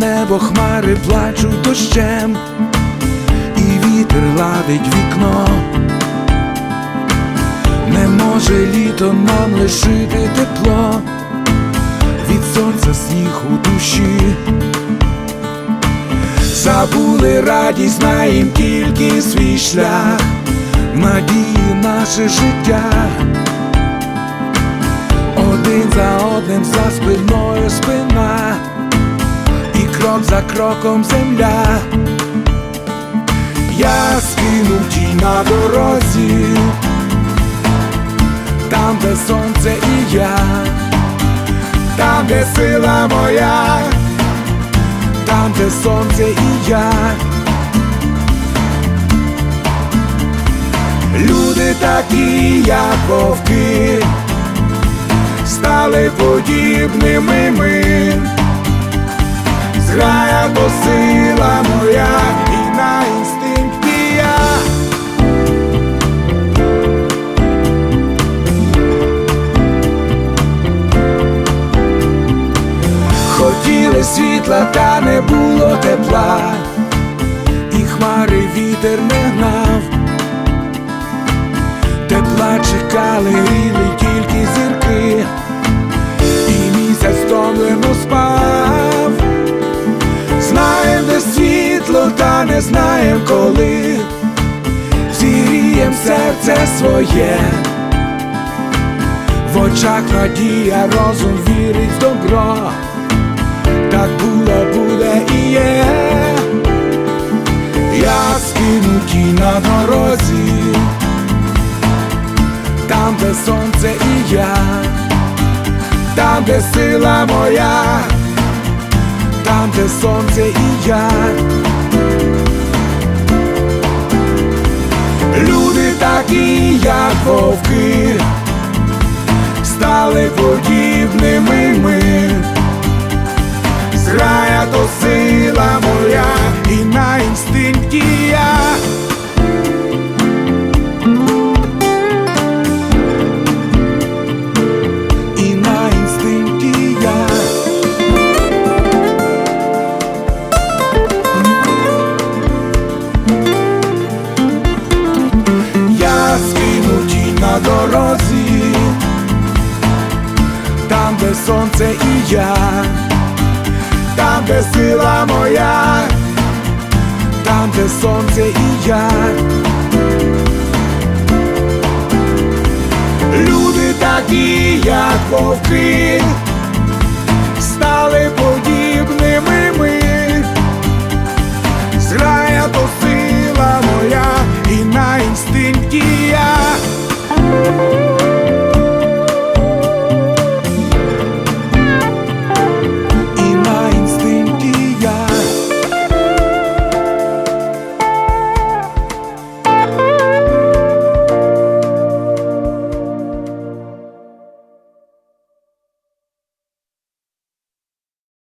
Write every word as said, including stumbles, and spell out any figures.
небо хмари плачуть дощем, і вітер ладить вікно. Не може літо нам лишити тепло, від сонця сніг у душі. Забули радість, знаєм тільки свій шлях, надії наше життя. Один за одним, за спиною спина, і крок за кроком земля. Я скинув тінь на дорозі, там, де сонце і я, там, де сила моя, там, де сонце і я. Люди такі, як вовки, стали подібними ми. Зграя то сила моя, і на інстинкті я. Хотіли світла, та не було тепла, і хмари вітер не гнав. Тепла чекали, гріли тільки зірки, і місяць втомлено спав. Знаєм, де світло, та не знаєм коли, зігрієм серце своє. В очах надія, розум вірить в добро, так було, буде і є. Я скину тінь на дорозі, там, де сонце і я, там, де сила моя, там, де сонце і я. Люди такі, як вовки, стали подібними ми. Зграя то сила моя, і на інстинкті я. І на інстинкті я. Я скину тінь на дорозі, там, де сонце і я, там, де сила моя, там, де сонце і я. Люди такі, як вовки,